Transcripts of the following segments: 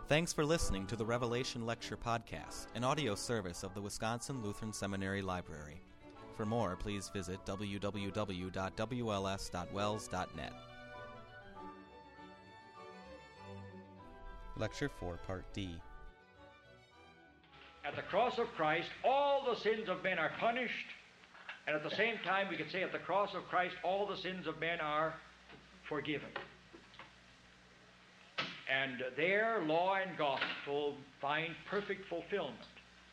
Thanks for listening to the Revelation Lecture Podcast, an audio service of the Wisconsin Lutheran Seminary Library. For more, please visit www.wls.wells.net. Lecture 4, Part D. At the cross of Christ, all the sins of men are punished, and at the same time we could say at the cross of Christ, all the sins of men are forgiven. And there, law and gospel find perfect fulfillment.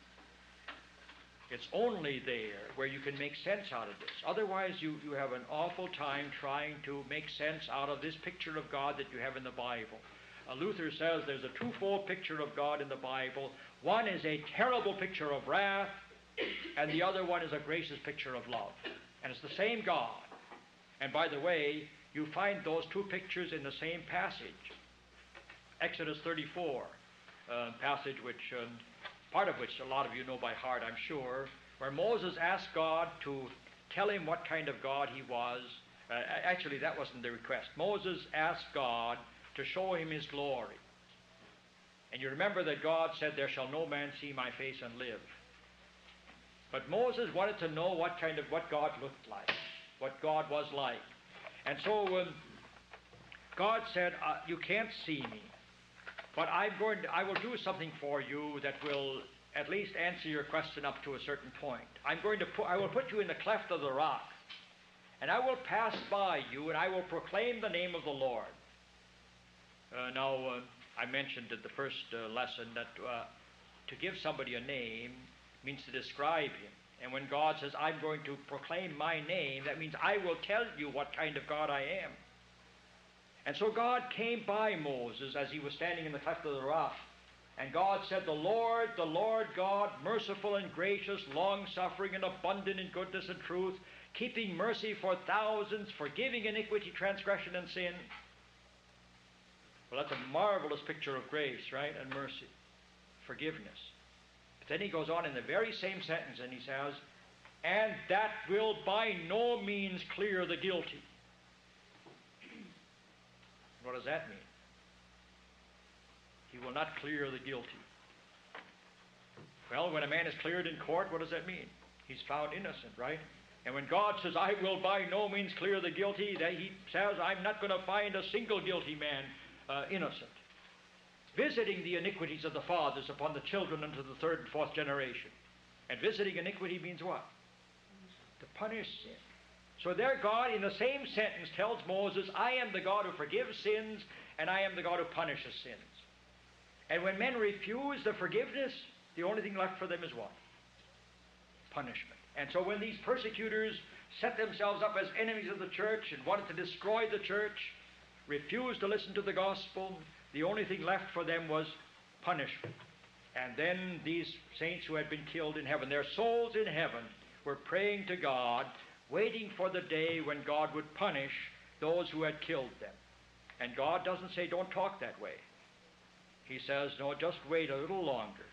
It's only there where you can make sense out of this. Otherwise, you have an awful time trying to make sense out of this picture of God that you have in the Bible. Luther says there's a twofold picture of God in the Bible. One is a terrible picture of wrath, and the other one is a gracious picture of love. And it's the same God. And by the way, you find those two pictures in the same passage. Exodus 34, passage which, part of which a lot of you know by heart, I'm sure, where Moses asked God to tell him what kind of God he was. Actually, that wasn't the request. Moses asked God to show him his glory. And you remember that God said, "There shall no man see my face and live." But Moses wanted to know what God looked like, what God was like. And so God said, "You can't see me. But I will do something for you that will at least answer your question up to a certain point. I will put you in the cleft of the rock, and I will pass by you, and I will proclaim the name of the Lord." I mentioned at the first lesson that to give somebody a name means to describe him. And when God says, "I'm going to proclaim my name," that means I will tell you what kind of God I am. And so God came by Moses as he was standing in the cleft of the rock. And God said, the Lord God, merciful and gracious, long-suffering and abundant in goodness and truth, keeping mercy for thousands, forgiving iniquity, transgression, and sin." Well, that's a marvelous picture of grace, right, and mercy, forgiveness. But then he goes on in the very same sentence and he says, "And that will by no means clear the guilty." What does that mean? He will not clear the guilty. Well, when a man is cleared in court, what does that mean? He's found innocent, right? And when God says, "I will by no means clear the guilty," that he says, I'm not going to find a single guilty man innocent. Visiting the iniquities of the fathers upon the children unto the third and fourth generation. And visiting iniquity means what? To punish sin. So there God, in the same sentence, tells Moses, "I am the God who forgives sins, and I am the God who punishes sins." And when men refuse the forgiveness, the only thing left for them is what? Punishment. And so when these persecutors set themselves up as enemies of the church and wanted to destroy the church, refused to listen to the gospel, the only thing left for them was punishment. And then these saints who had been killed in heaven, their souls in heaven, were praying to God, waiting for the day when God would punish those who had killed them. And God doesn't say, "Don't talk that way." He says, "No, just wait a little longer,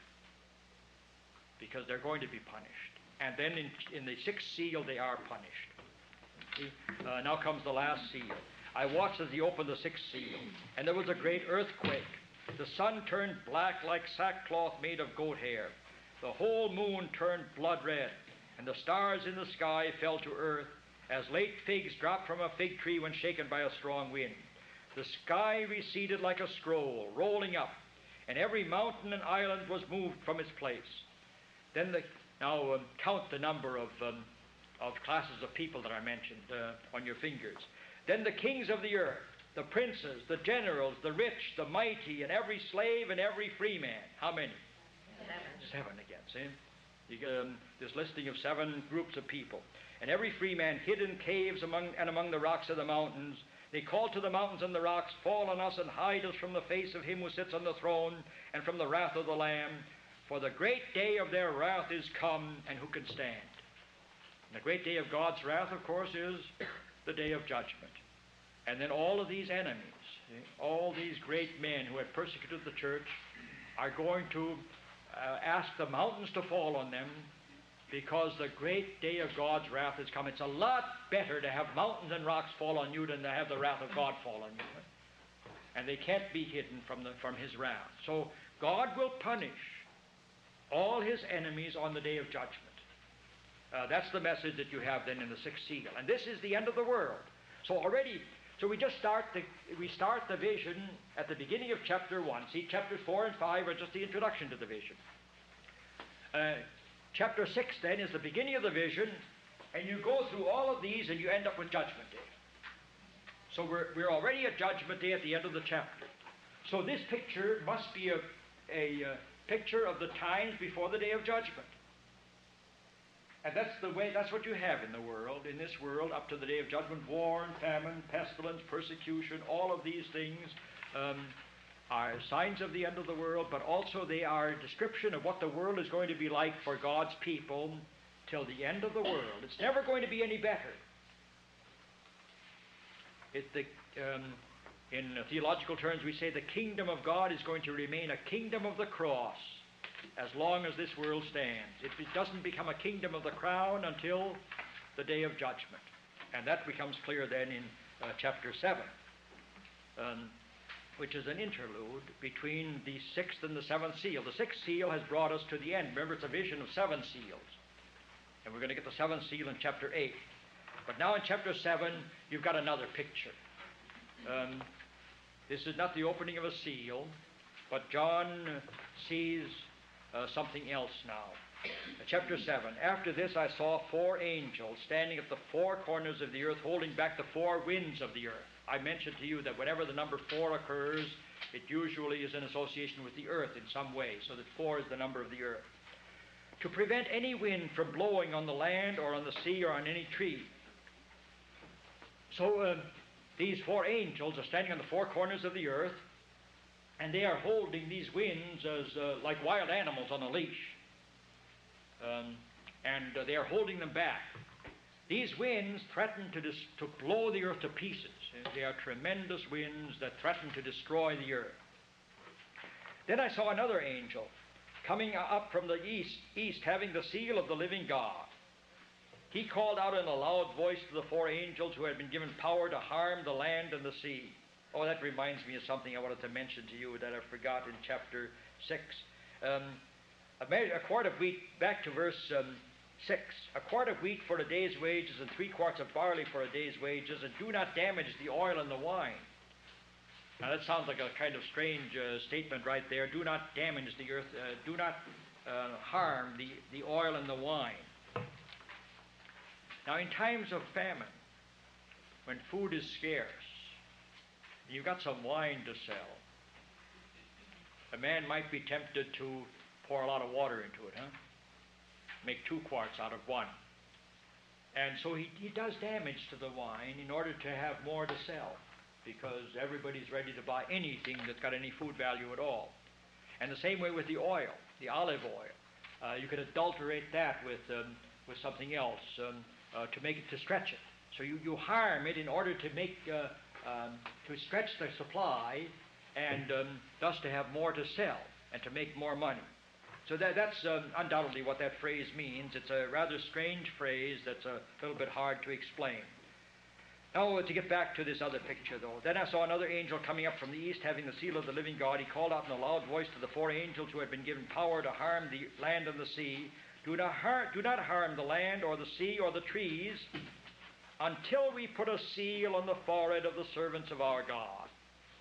because they're going to be punished." And then in the sixth seal, they are punished. Now comes the last seal. I watched as he opened the sixth seal, and there was a great earthquake. The sun turned black like sackcloth made of goat hair. The whole moon turned blood red, and the stars in the sky fell to earth, as late figs drop from a fig tree when shaken by a strong wind. The sky receded like a scroll, rolling up, and every mountain and island was moved from its place. Then count the number of classes of people that are mentioned on your fingers. Then the kings of the earth, the princes, the generals, the rich, the mighty, and every slave and every free man. How many? 7 again, see? This listing of 7 groups of people. "And every free man hid in caves among the rocks of the mountains. They called to the mountains and the rocks, 'Fall on us and hide us from the face of him who sits on the throne and from the wrath of the Lamb. For the great day of their wrath is come, and who can stand?'" And the great day of God's wrath, of course, is the day of judgment. And then all of these enemies, all these great men who had persecuted the church, are going to ask the mountains to fall on them, because the great day of God's wrath has come. It's a lot better to have mountains and rocks fall on you than to have the wrath of God fall on you. and they can't be hidden from his wrath. So God will punish all his enemies on the day of judgment. That's the message that you have then in the sixth seal. And this is the end of the world. So we start the vision at the beginning of chapter 1. See, chapters 4 and 5 are just the introduction to the vision. Chapter 6 then is the beginning of the vision, and you go through all of these and you end up with Judgment Day. So we're already at Judgment Day at the end of the chapter. So this picture must be a picture of the times before the day of judgment. And that's what you have in this world, up to the day of judgment. War and famine, pestilence, persecution, all of these things are signs of the end of the world, but also they are a description of what the world is going to be like for God's people till the end of the world. It's never going to be any better. In theological terms, we say the kingdom of God is going to remain a kingdom of the cross as long as this world stands. It doesn't become a kingdom of the crown until the day of judgment. And that becomes clear then in chapter 7, which is an interlude between the sixth and the seventh seal. The sixth seal has brought us to the end. Remember, it's a vision of 7 seals. And we're going to get the 7th seal in chapter 8. But now in chapter 7, you've got another picture. This is not the opening of a seal, but John sees something else now. Chapter 7. After this I saw 4 angels standing at the 4 corners of the earth, holding back the 4 winds of the earth. I mentioned to you that whenever the number 4 occurs, it usually is in association with the earth in some way, so that 4 is the number of the earth. To prevent any wind from blowing on the land or on the sea or on any tree. So these 4 angels are standing on the 4 corners of the earth, and they are holding these winds as like wild animals on a leash. And they are holding them back. These winds threaten to blow the earth to pieces. They are tremendous winds that threaten to destroy the earth. Then I saw another angel coming up from the east, having the seal of the living God. He called out in a loud voice to the 4 angels who had been given power to harm the land and the sea. Oh, that reminds me of something I wanted to mention to you that I forgot in chapter 6. A quart of wheat, back to verse 6. A quart of wheat for a day's wages and 3 quarts of barley for a day's wages, and do not damage the oil and the wine. Now that sounds like a kind of strange statement right there. Do not damage the earth, do not harm the oil and the wine. Now in times of famine, when food is scarce, you've got some wine to sell, a man might be tempted to pour a lot of water into it, make 2 quarts out of 1. And so he does damage to the wine in order to have more to sell, because everybody's ready to buy anything that's got any food value at all. And the same way with the oil, the olive oil. You could adulterate that with something else to stretch it. So you harm it in order to make to stretch the supply and thus to have more to sell and to make more money. So that's undoubtedly what that phrase means. It's a rather strange phrase that's a little bit hard to explain. Now, to get back to this other picture, though. Then I saw another angel coming up from the east, having the seal of the living God. He called out in a loud voice to the 4 angels who had been given power to harm the land and the sea. Do not harm the land or the sea or the trees until we put a seal on the forehead of the servants of our God.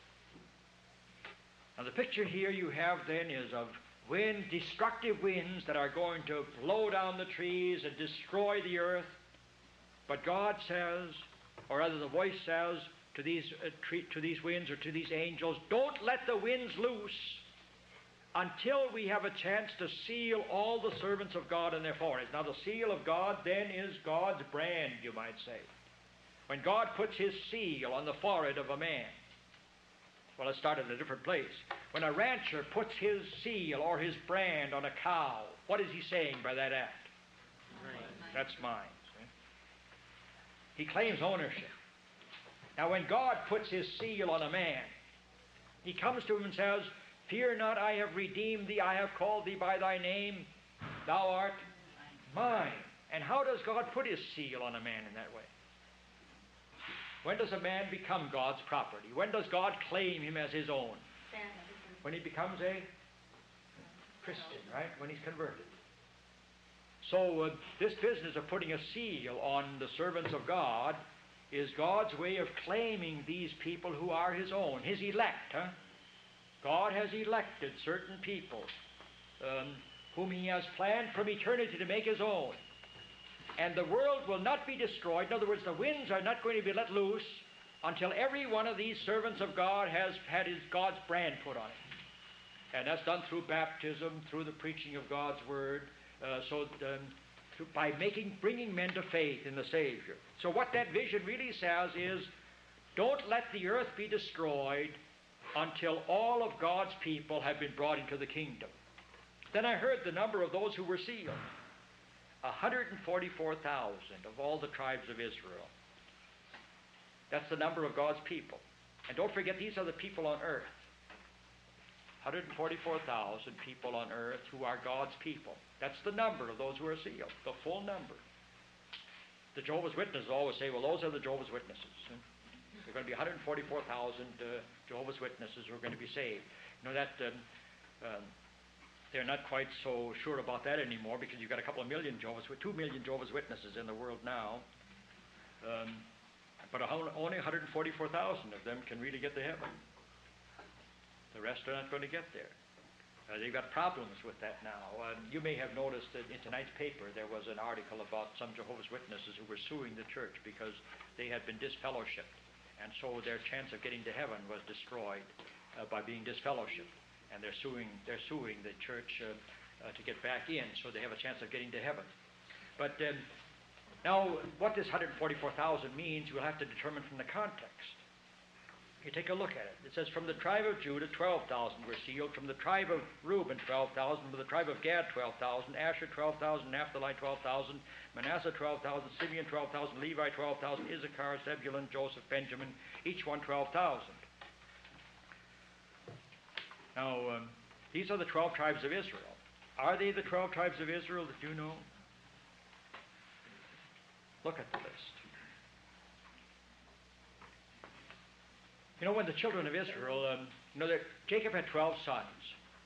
Now, the picture here you have then is of destructive winds that are going to blow down the trees and destroy the earth. But God says, or rather the voice says to these winds or to these angels, don't let the winds loose until we have a chance to seal all the servants of God in their foreheads. Now the seal of God then is God's brand, you might say. When God puts his seal on the forehead of a man, well, let's start at a different place. When a rancher puts his seal or his brand on a cow, what is he saying by that act? That's mine. See? He claims ownership. Now, when God puts his seal on a man, he comes to him and says, fear not, I have redeemed thee, I have called thee by thy name, thou art mine. And how does God put his seal on a man in that way? When does a man become God's property? When does God claim him as his own? When he becomes a Christian, right? When he's converted. So this business of putting a seal on the servants of God is God's way of claiming these people who are his own, his elect. God has elected certain people whom he has planned from eternity to make his own. And the world will not be destroyed. In other words, the winds are not going to be let loose until every one of these servants of God has had God's brand put on it. And that's done through baptism, through the preaching of God's word, by bringing men to faith in the Savior. So what that vision really says is, don't let the earth be destroyed until all of God's people have been brought into the kingdom. Then I heard the number of those who were sealed. 144,000 of all the tribes of Israel. That's the number of God's people. And don't forget, these are the people on earth. 144,000 people on earth who are God's people. That's the number of those who are sealed, the full number. The Jehovah's Witnesses always say, well, those are the Jehovah's Witnesses. There are going to be 144,000 Jehovah's Witnesses who are going to be saved. You know that they're not quite so sure about that anymore, because you've got a couple of million 2 million Jehovah's Witnesses in the world now. But only 144,000 of them can really get to heaven. The rest are not going to get there. They've got problems with that now. You may have noticed that in tonight's paper there was an article about some Jehovah's Witnesses who were suing the church because they had been disfellowshipped. And so their chance of getting to heaven was destroyed by being disfellowshipped. And they're suing the church to get back in so they have a chance of getting to heaven. But now, what this 144,000 means, we'll have to determine from the context. You take a look at it. It says, from the tribe of Judah, 12,000 were sealed. From the tribe of Reuben, 12,000. From the tribe of Gad, 12,000. Asher, 12,000. Naphtali, 12,000. Manasseh, 12,000. Simeon, 12,000. Levi, 12,000. Issachar, Zebulun, Joseph, Benjamin, each one 12,000. Now, these are the 12 tribes of Israel. Are they the 12 tribes of Israel that you know? Look at the list. You know, when the children of Israel, that Jacob had 12 sons.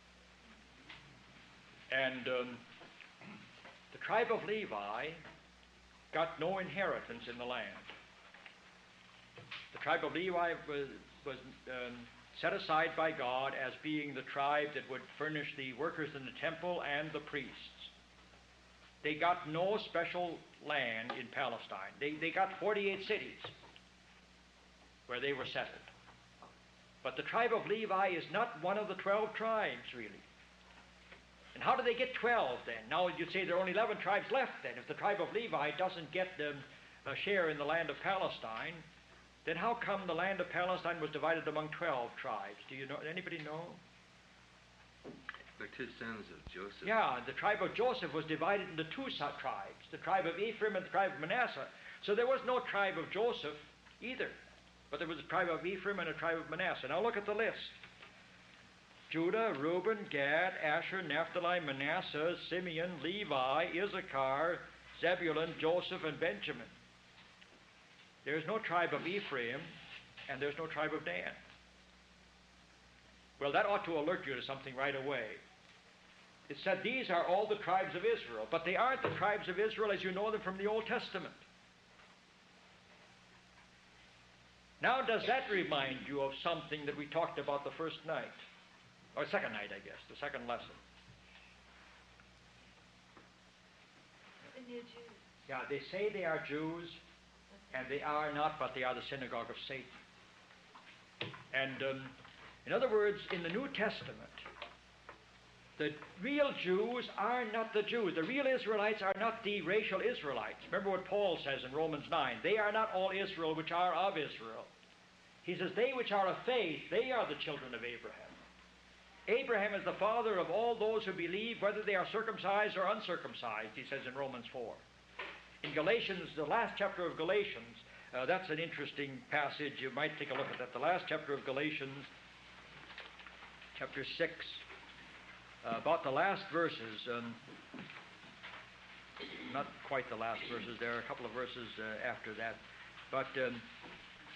And the tribe of Levi got no inheritance in the land. The tribe of Levi was set aside by God as being the tribe that would furnish the workers in the temple and the priests. They got no special land in Palestine. They got 48 cities where they were settled. But the tribe of Levi is not one of the 12 tribes, really. And how do they get 12 then? Now you'd say there are only 11 tribes left then. If the tribe of Levi doesn't get a share in the land of Palestine, then how come the land of Palestine was divided among 12 tribes? Do you know? Anybody know? The two sons of Joseph. Yeah, the tribe of Joseph was divided into two tribes, the tribe of Ephraim and the tribe of Manasseh. So there was no tribe of Joseph either, but there was a tribe of Ephraim and a tribe of Manasseh. Now look at the list. Judah, Reuben, Gad, Asher, Naphtali, Manasseh, Simeon, Levi, Issachar, Zebulun, Joseph, and Benjamin. There's no tribe of Ephraim, and there's no tribe of Dan. Well, that ought to alert you to something right away. It said these are all the tribes of Israel, but they aren't the tribes of Israel as you know them from the Old Testament. Now, does that remind you of something that we talked about the first night? Or second night, I guess, the second lesson. The new Jews. Yeah, they say they are Jews, and they are not, but they are the synagogue of Satan. And in other words, in the New Testament, the real Jews are not the Jews. The real Israelites are not the racial Israelites. Remember what Paul says in Romans 9. They are not all Israel which are of Israel. He says, they which are of faith, they are the children of Abraham. Abraham is the father of all those who believe, whether they are circumcised or uncircumcised, he says in Romans 4. In Galatians, the last chapter of Galatians, that's an interesting passage. You might take a look at that. The last chapter of Galatians, chapter 6, about the last verses, not quite the last verses, there are a couple of verses after that, but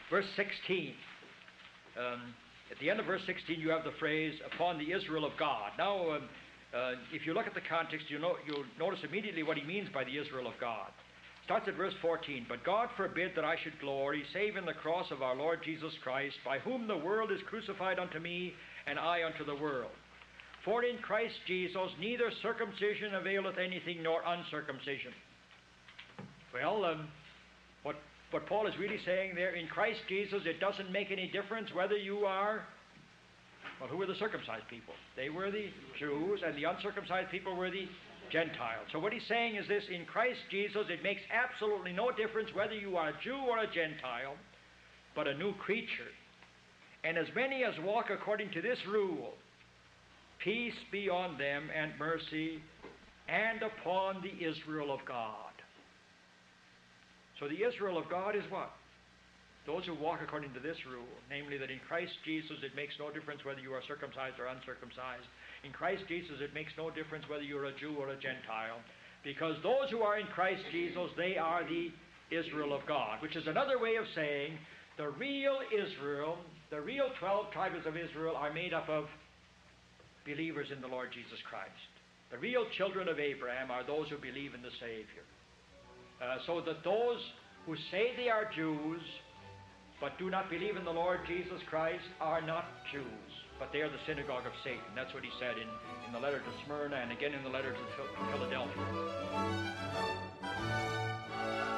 verse 16. At the end of verse 16, you have the phrase, upon the Israel of God. Now, if you look at the context, you'll notice immediately what he means by the Israel of God. Starts at verse 14. But God forbid that I should glory, save in the cross of our Lord Jesus Christ, by whom the world is crucified unto me, and I unto the world. For in Christ Jesus neither circumcision availeth anything, nor uncircumcision. Well, what Paul is really saying there, in Christ Jesus, it doesn't make any difference whether you are, well, who were the circumcised people? They were the Jews, and the uncircumcised people were the Gentiles. So what he's saying is this, in Christ Jesus, it makes absolutely no difference whether you are a Jew or a Gentile, but a new creature. And as many as walk according to this rule, peace be on them and mercy, and upon the Israel of God. So the Israel of God is what? Those who walk according to this rule, namely that in Christ Jesus it makes no difference whether you are circumcised or uncircumcised. In Christ Jesus it makes no difference whether you're a Jew or a Gentile, because those who are in Christ Jesus, they are the Israel of God, which is another way of saying the real Israel, the real 12 tribes of Israel are made up of believers in the Lord Jesus Christ. The real children of Abraham are those who believe in the Savior. So that those who say they are Jews but do not believe in the Lord Jesus Christ are not Jews, but they are the synagogue of Satan. That's what he said in the letter to Smyrna and again in the letter to Philadelphia.